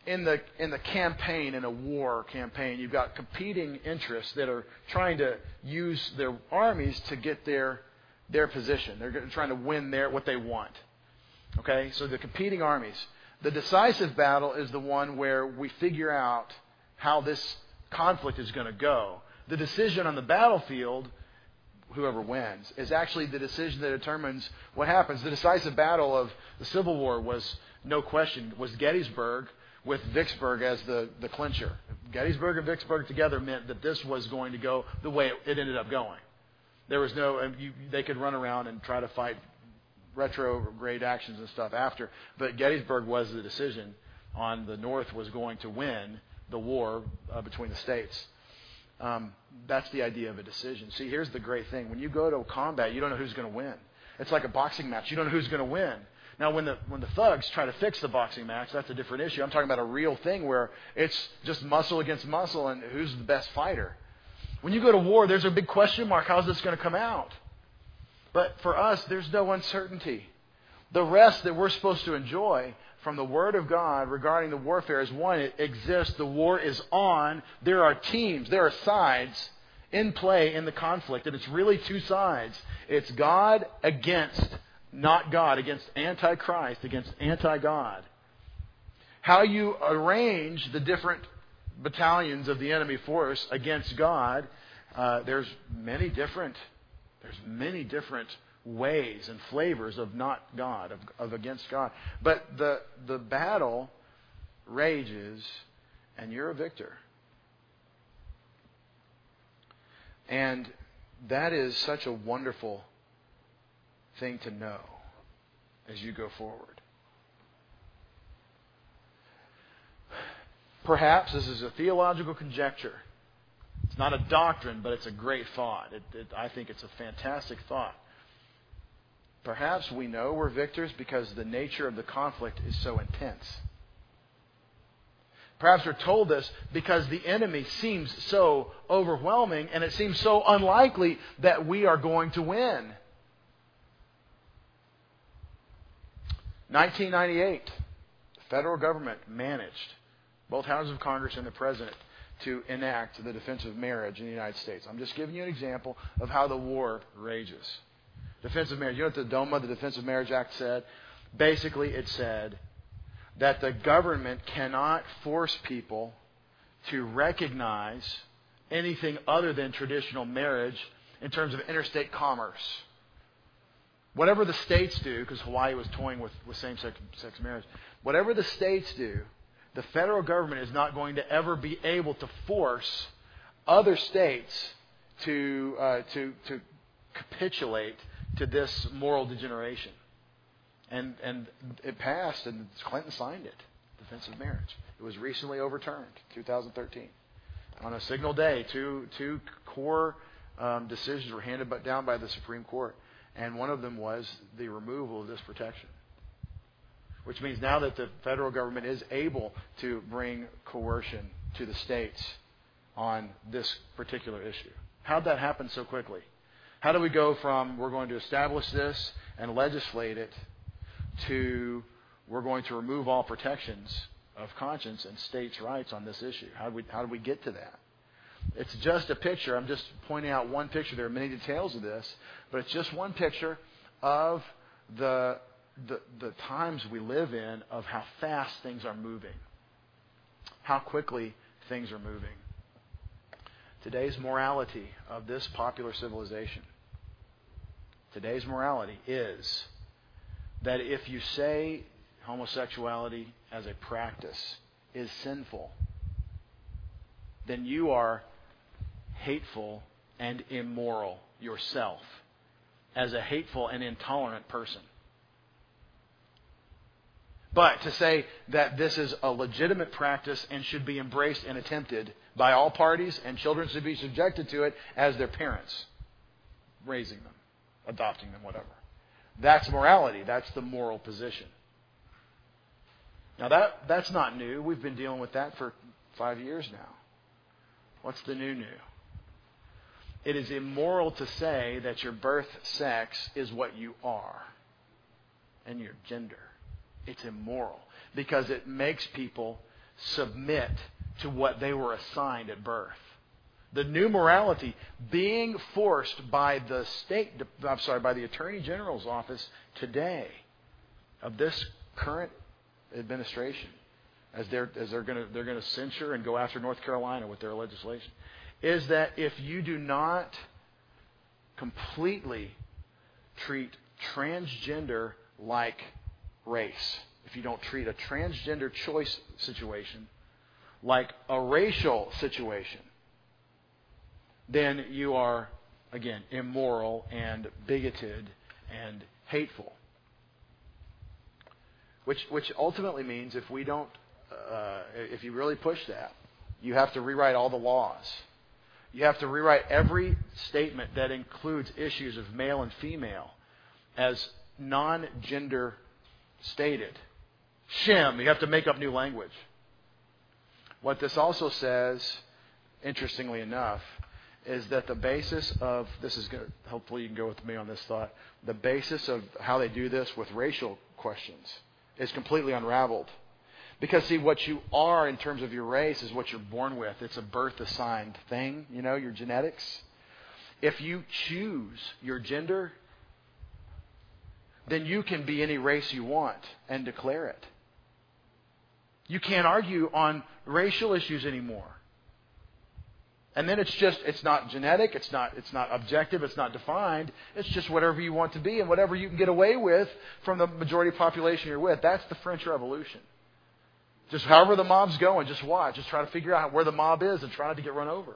in the campaign, in a war campaign, you've got competing interests that are trying to use their armies to get their position. They're trying to win what they want. Okay? So the competing armies. The decisive battle is the one where we figure out how this conflict is going to go. The decision on the battlefield, whoever wins, is actually the decision that determines what happens. The decisive battle of the Civil War was, no question, was Gettysburg, with Vicksburg as the clincher. Gettysburg and Vicksburg together meant that this was going to go the way it ended up going. There was they could run around and try to fight retrograde actions and stuff after, but Gettysburg was the decision on the North was going to win the war between the states. That's the idea of a decision. See, here's the great thing. When you go to combat, you don't know who's going to win. It's like a boxing match. You don't know who's going to win. Now, when the thugs try to fix the boxing match, that's a different issue. I'm talking about a real thing where it's just muscle against muscle and who's the best fighter. When you go to war, there's a big question mark. How's this going to come out? But for us, there's no uncertainty. The rest that we're supposed to enjoy from the Word of God regarding the warfare is, one, it exists. The war is on. There are teams. There are sides in play in the conflict. And it's really two sides. It's God against not God, against Antichrist, against anti-God. How you arrange the different battalions of the enemy force against God, there's many different ways and flavors of not God, of against God. But the battle rages, and you're a victor. And that is such a wonderful thing to know as you go forward. Perhaps this is a theological conjecture. It's not a doctrine, but it's a great thought. I think it's a fantastic thought. Perhaps we know we're victors because the nature of the conflict is so intense. Perhaps we're told this because the enemy seems so overwhelming and it seems so unlikely that we are going to win. 1998, the federal government managed, both houses of Congress and the President, to enact the Defense of Marriage in the United States. I'm just giving you an example of how the war rages. Defense of Marriage. You know what the DOMA, the Defense of Marriage Act, said? Basically, it said that the government cannot force people to recognize anything other than traditional marriage in terms of interstate commerce. Whatever the states do, because Hawaii was toying with same-sex marriage, whatever the states do, the federal government is not going to ever be able to force other states to capitulate to this moral degeneration. And it passed, and Clinton signed it, Defense of Marriage. It was recently overturned, 2013. On a signal day, two core decisions were handed down by the Supreme Court. And one of them was the removal of this protection. Which means now that the federal government is able to bring coercion to the states on this particular issue. How'd that happen so quickly? How do we go from we're going to establish this and legislate it to we're going to remove all protections of conscience and states' rights on this issue? How do we get to that? It's just a picture. I'm just pointing out one picture. There are many details of this, but it's just one picture of the times we live in, of how fast things are moving, how quickly things are moving. Today's morality of this popular civilization, today's morality is that if you say homosexuality as a practice is sinful, then you are hateful and immoral yourself as a hateful and intolerant person. But to say that this is a legitimate practice and should be embraced and attempted by all parties, and children should be subjected to it as their parents, raising them, adopting them, whatever. That's morality. That's the moral position. Now that's not new. We've been dealing with that for 5 years now. What's the new? It is immoral to say that your birth sex is what you are and your gender. It's immoral because it makes people submit to what they were assigned at birth. The new morality being forced by the by the Attorney General's office today of this current administration, as they're going to censure and go after North Carolina with their legislation, is that if you do not completely treat transgender like race, if you don't treat a transgender choice situation like a racial situation, then you are, again, immoral and bigoted and hateful. Which ultimately means if we don't, if you really push that, you have to rewrite all the laws. You have to rewrite every statement that includes issues of male and female as non-gender stated. Shim, you have to make up new language. What this also says, interestingly enough, is that the basis of, this is good, hopefully you can go with me on this thought, the basis of how they do this with racial questions is completely unraveled. Because, see, what you are in terms of your race is what you're born with. It's a birth-assigned thing, your genetics. If you choose your gender, then you can be any race you want and declare it. You can't argue on racial issues anymore. And then it's not genetic, it's not objective, it's not defined. It's just whatever you want to be and whatever you can get away with from the majority population you're with. That's the French Revolution. Just however the mob's going, just watch. Just try to figure out where the mob is and try not to get run over.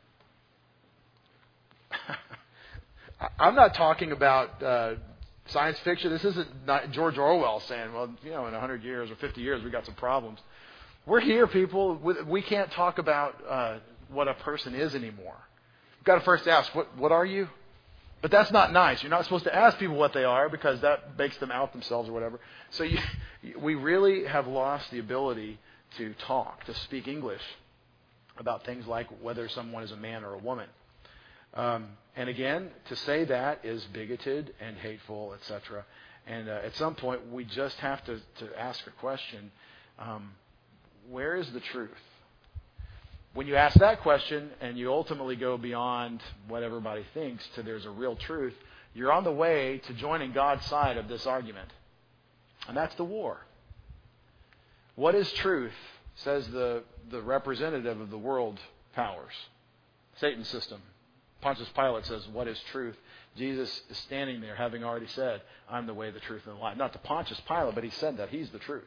I'm not talking about science fiction. This isn't George Orwell saying, well, in 100 years or 50 years we got some problems. We're here, people. We can't talk about what a person is anymore. You've got to first ask, what are you? But that's not nice. You're not supposed to ask people what they are because that makes them out themselves or whatever. So we really have lost the ability to talk, to speak English about things like whether someone is a man or a woman. And again, to say that is bigoted and hateful, etc. And at some point, we just have to ask a question, where is the truth? When you ask that question and you ultimately go beyond what everybody thinks to there's a real truth, you're on the way to joining God's side of this argument. And that's the war. What is truth, says the representative of the world powers, Satan's system. Pontius Pilate says, what is truth? Jesus is standing there having already said, I'm the way, the truth, and the life. Not to Pontius Pilate, but he said that. He's the truth.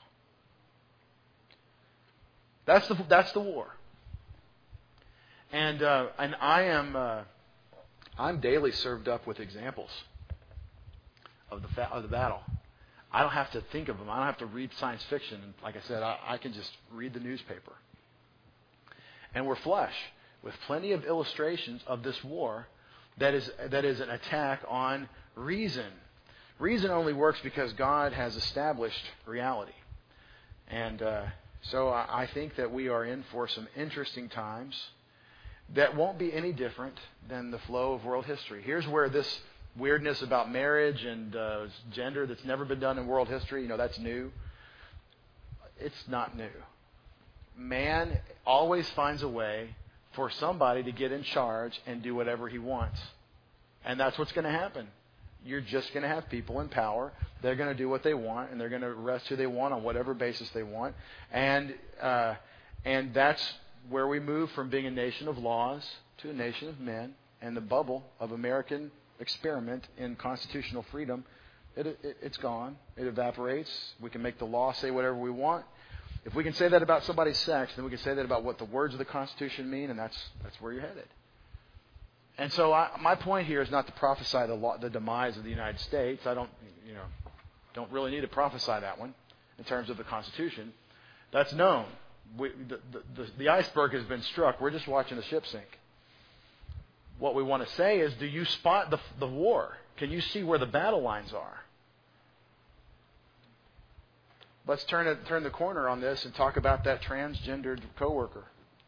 That's the war. And I'm daily served up with examples of the battle. I don't have to think of them. I don't have to read science fiction. And like I said, I can just read the newspaper. And we're flush with plenty of illustrations of this war that is an attack on reason. Reason only works because God has established reality. And so I think that we are in for some interesting times that won't be any different than the flow of world history. Here's where this weirdness about marriage and gender that's never been done in world history, that's new. It's not new. Man always finds a way for somebody to get in charge and do whatever he wants. And that's what's going to happen. You're just going to have people in power. They're going to do what they want, and they're going to arrest who they want on whatever basis they want. And that's where we move from being a nation of laws to a nation of men. And the bubble of American experiment in constitutional freedom, it's gone. It evaporates. We can make the law say whatever we want. If we can say that about somebody's sex, then we can say that about what the words of the Constitution mean, and that's where you're headed. And so my point here is not to prophesy the demise of the United States. I don't really need to prophesy that one in terms of the Constitution. That's known. The iceberg has been struck. We're just watching the ship sink. What we want to say is, do you spot the war? Can you see where the battle lines are? Let's turn the corner on this and talk about that transgendered coworker.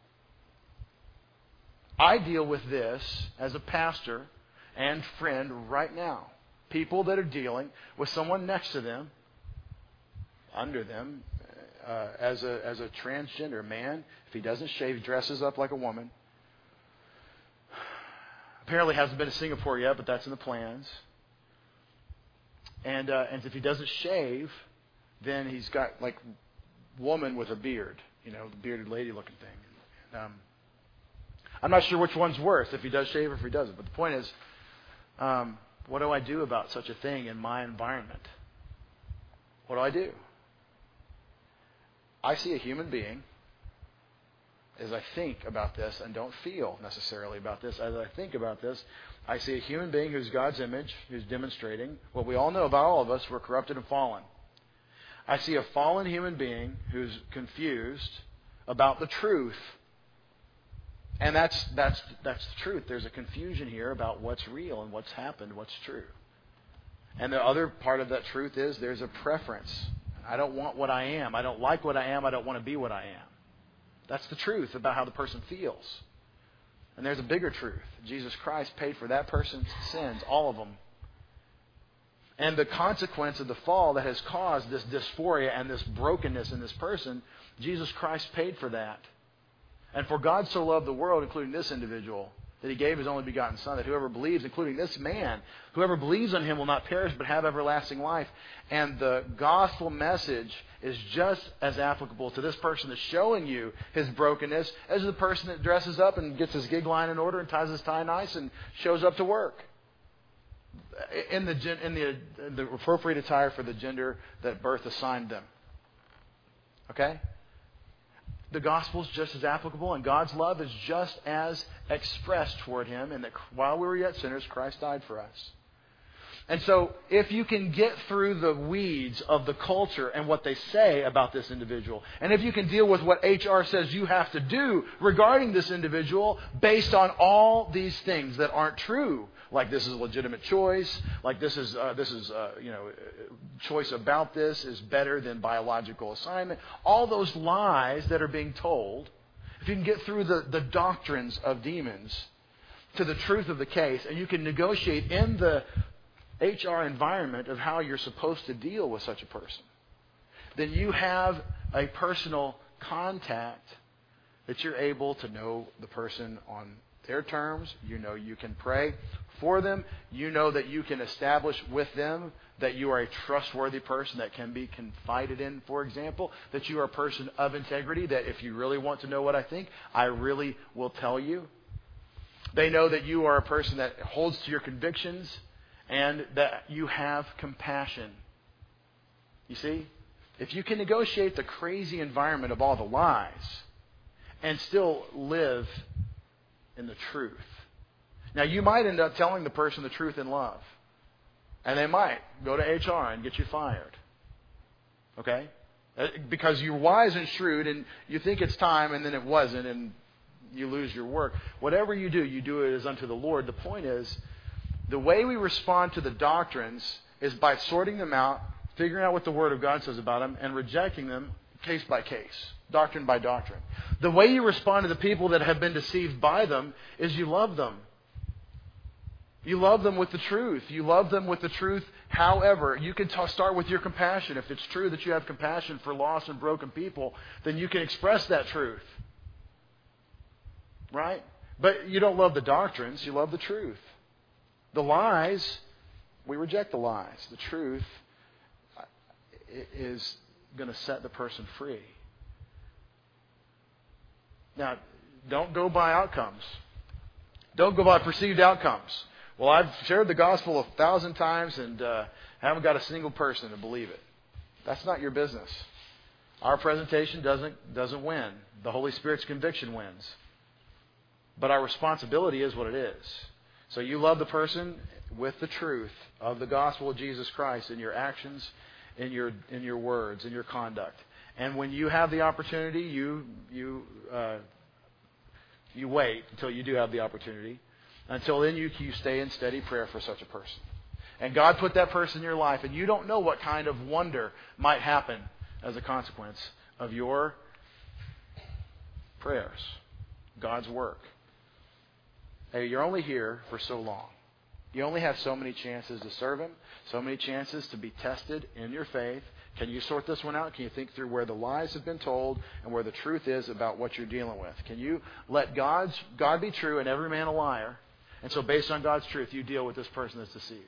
I deal with this as a pastor and friend right now. People that are dealing with someone next to them, under them, as a transgender man, if he doesn't shave, he dresses up like a woman. Apparently hasn't been to Singapore yet, but that's in the plans. And if he doesn't shave, then he's got like woman with a beard, the bearded lady looking thing. And, I'm not sure which one's worse, if he does shave or if he doesn't. But the point is, what do I do about such a thing in my environment? What do I do? I see a human being as I think about this, and don't feel necessarily about this. As I think about this, I see a human being who's God's image, who's demonstrating what we all know about all of us: we're corrupted and fallen. I see a fallen human being who's confused about the truth. And that's the truth. There's a confusion here about what's real and what's happened, what's true. And the other part of that truth is there's a preference. I don't want what I am. I don't like what I am. I don't want to be what I am. That's the truth about how the person feels. And there's a bigger truth. Jesus Christ paid for that person's sins, all of them. And the consequence of the fall that has caused this dysphoria and this brokenness in this person, Jesus Christ paid for that. And for God so loved the world, including this individual, that He gave His only begotten Son, that whoever believes, including this man, whoever believes on Him will not perish but have everlasting life. And the gospel message is just as applicable to this person that's showing you his brokenness as the person that dresses up and gets his gig line in order and ties his tie nice and shows up to work in the appropriate attire for the gender that birth assigned them. Okay? The gospel is just as applicable, and God's love is just as expressed toward Him, and that while we were yet sinners, Christ died for us. And so, if you can get through the weeds of the culture and what they say about this individual, and if you can deal with what HR says you have to do regarding this individual based on all these things that aren't true, like this is a legitimate choice, like this is choice about this is better than biological assignment, all those lies that are being told, if you can get through the doctrines of demons to the truth of the case, and you can negotiate in the HR environment of how you're supposed to deal with such a person, then you have a personal contact that you're able to know the person on their terms. You know you can pray for them. You know that you can establish with them that you are a trustworthy person that can be confided in, for example, that you are a person of integrity, that if you really want to know what I think, I really will tell you. They know that you are a person that holds to your convictions and that you have compassion. You see? If you can negotiate the crazy environment of all the lies and still live in the truth. Now, you might end up telling the person the truth in love. And they might go to HR and get you fired. Okay? Because you're wise and shrewd and you think it's time and then it wasn't and you lose your work. Whatever you do it as unto the Lord. The point is, the way we respond to the doctrines is by sorting them out, figuring out what the Word of God says about them, and rejecting them case by case, doctrine by doctrine. The way you respond to the people that have been deceived by them is you love them. You love them with the truth. You love them with the truth. However, you can start with your compassion. If it's true that you have compassion for lost and broken people, then you can express that truth. Right? But you don't love the doctrines. You love the truth. The lies, we reject the lies. The truth is going to set the person free. Now, don't go by outcomes. Don't go by perceived outcomes. Well, I've shared the gospel 1,000 times and haven't got a single person to believe it. That's not your business. Our presentation doesn't win. The Holy Spirit's conviction wins. But our responsibility is what it is. So you love the person with the truth of the gospel of Jesus Christ in your actions, in your words, in your conduct. And when you have the opportunity, you wait until you do have the opportunity. Until then, you stay in steady prayer for such a person. And God put that person in your life, and you don't know what kind of wonder might happen as a consequence of your prayers, God's work. Hey, you're only here for so long. You only have so many chances to serve Him, so many chances to be tested in your faith. Can you sort this one out? Can you think through where the lies have been told and where the truth is about what you're dealing with? Can you let God be true and every man a liar? And so based on God's truth, you deal with this person that's deceived.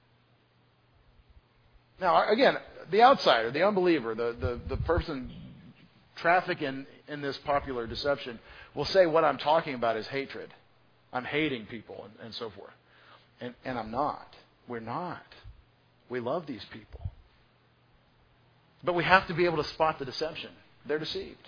Now, again, the outsider, the unbeliever, the person trafficking in this popular deception will say what I'm talking about is hatred. I'm hating people and so forth. And I'm not. We're not. We love these people. But we have to be able to spot the deception. They're deceived.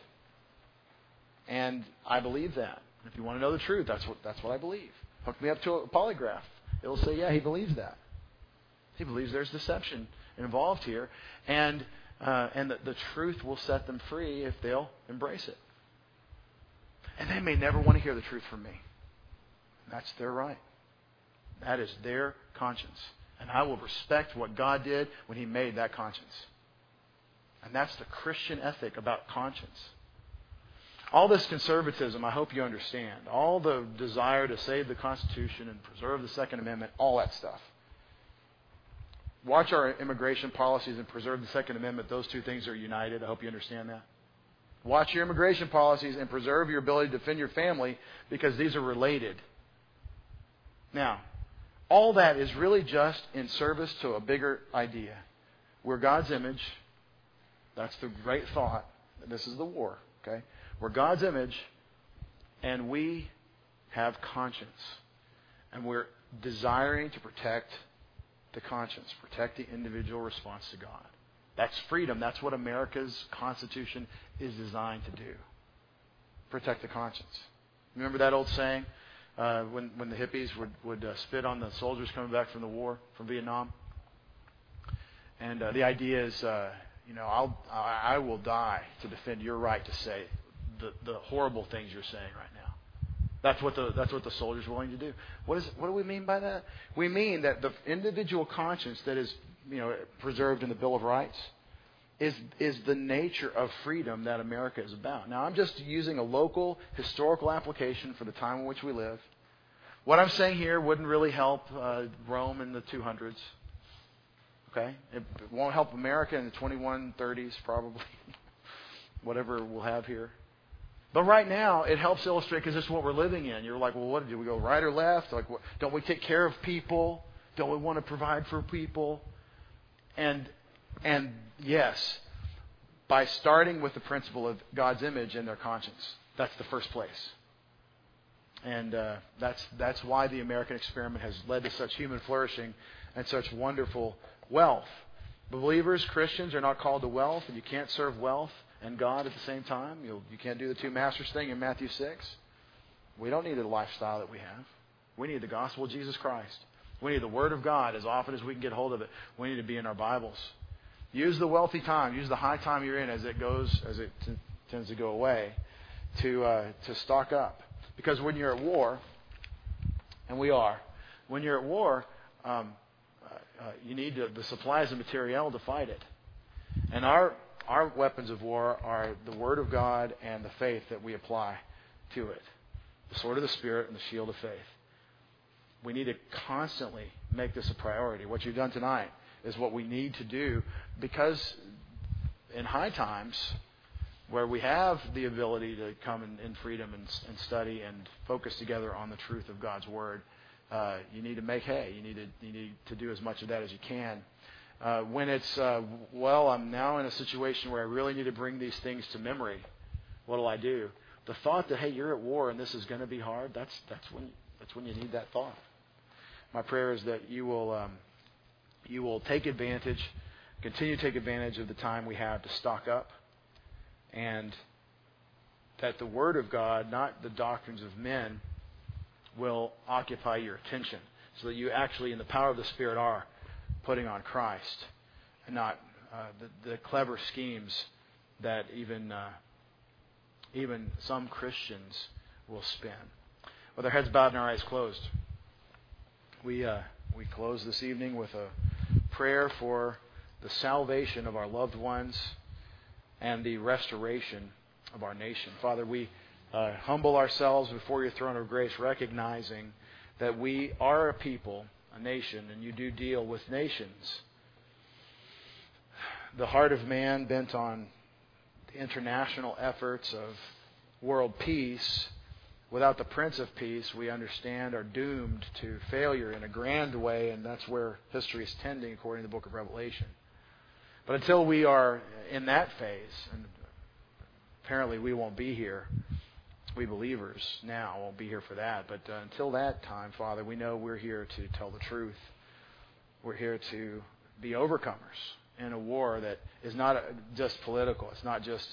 And I believe that. If you want to know the truth, that's what I believe. Hook me up to a polygraph. It'll say, yeah, he believes that. He believes there's deception involved here. And the truth will set them free if they'll embrace it. And they may never want to hear the truth from me. That's their right. That is their conscience. And I will respect what God did when He made that conscience. And that's the Christian ethic about conscience. All this conservatism, I hope you understand. All the desire to save the Constitution and preserve the Second Amendment, all that stuff. Watch our immigration policies and preserve the Second Amendment. Those two things are united. I hope you understand that. Watch your immigration policies and preserve your ability to defend your family because these are related. Now, all that is really just in service to a bigger idea. We're God's image. That's the great thought. This is the war. Okay? We're God's image, and we have conscience. And we're desiring to protect the conscience, protect the individual response to God. That's freedom. That's what America's Constitution is designed to do. Protect the conscience. Remember that old saying when the hippies would spit on the soldiers coming back from the war, from Vietnam? And the idea is, I will die to defend your right to say the horrible things you're saying right now. That's what the soldier's willing to do. What do we mean by that? We mean that the individual conscience that is preserved in the Bill of Rights is the nature of freedom that America is about. Now, I'm just using a local historical application for the time in which we live. What I'm saying here wouldn't really help Rome in the 200s. Okay? It won't help America in the 2130s, probably. Whatever we'll have here. But right now, it helps illustrate because this is what we're living in. You're like, well, what do we go right or left? Like, don't we take care of people? Don't we want to provide for people? And yes, by starting with the principle of God's image and their conscience, that's the first place. And that's why the American experiment has led to such human flourishing and such wonderful wealth. Believers, Christians, are not called to wealth, and you can't serve wealth and God at the same time. You can't do the two masters thing in Matthew 6. We don't need the lifestyle that we have. We need the gospel of Jesus Christ. We need the Word of God as often as we can get hold of it. We need to be in our Bibles. Use the wealthy time. Use the high time you're in as it tends to go away to stock up. Because when you're at war, and we are, when you're at war, you need the supplies and materiel to fight it. And our weapons of war are the Word of God and the faith that we apply to it. The sword of the Spirit and the shield of faith. We need to constantly make this a priority. What you've done tonight is what we need to do because in high times where we have the ability to come in freedom and study and focus together on the truth of God's Word, you need to make hay. You need to do as much of that as you can. When it's, I'm now in a situation where I really need to bring these things to memory, what'll I do? The thought that, hey, you're at war and this is going to be hard, that's when you need that thought. My prayer is that you will take advantage, continue to take advantage of the time we have to stock up, and that the Word of God, not the doctrines of men, will occupy your attention so that you actually, in the power of the Spirit, are putting on Christ and not the clever schemes that even some Christians will spin. With our heads bowed and our eyes closed, we close this evening with a prayer for the salvation of our loved ones and the restoration of our nation. Father, we humble ourselves before your throne of grace, recognizing that we are a people, a nation, and you do deal with nations the heart of man bent on the international efforts of world peace, without the Prince of Peace, we understand, are doomed to failure in a grand way, and that's where history is tending according to the book of Revelation. But until we are in that phase, and apparently we won't be here, we believers now won't be here for that, but until that time, Father, we know we're here to tell the truth. We're here to be overcomers in a war that is not just political. It's not just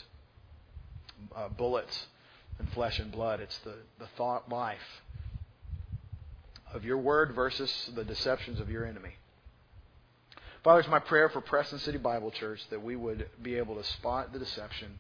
bullets and flesh and blood. It's the thought life of your word versus the deceptions of your enemy. Father, it's my prayer for Preston City Bible Church that we would be able to spot the deception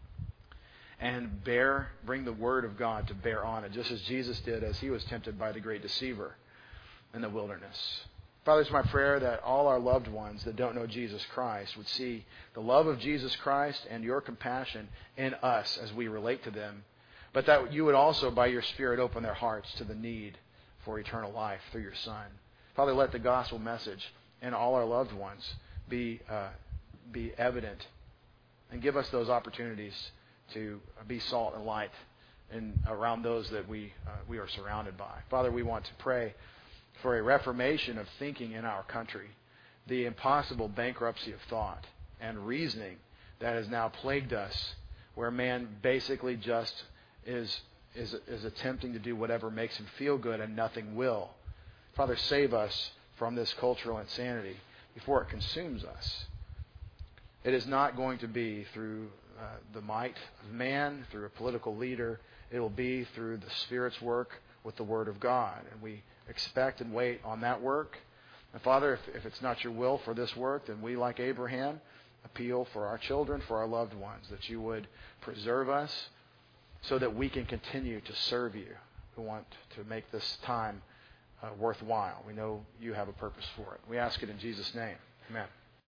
and bring the word of God to bear on it, just as Jesus did as he was tempted by the great deceiver in the wilderness. Father, it's my prayer that all our loved ones that don't know Jesus Christ would see the love of Jesus Christ and your compassion in us as we relate to them, but that you would also, by your Spirit, open their hearts to the need for eternal life through your Son. Father, let the gospel message in all our loved ones be evident, and give us those opportunities to be salt and light around those that we are surrounded by. Father, we want to pray for a reformation of thinking in our country, the impossible bankruptcy of thought and reasoning that has now plagued us, where man basically just is attempting to do whatever makes him feel good and nothing will. Father, save us from this cultural insanity before it consumes us. It is not going to be through the might of man, through a political leader. It will be through the Spirit's work with the Word of God. And we expect and wait on that work. And Father, if it's not your will for this work, then we, like Abraham, appeal for our children, for our loved ones, that you would preserve us so that we can continue to serve you. We want to make this time worthwhile. We know you have a purpose for it. We ask it in Jesus' name. Amen.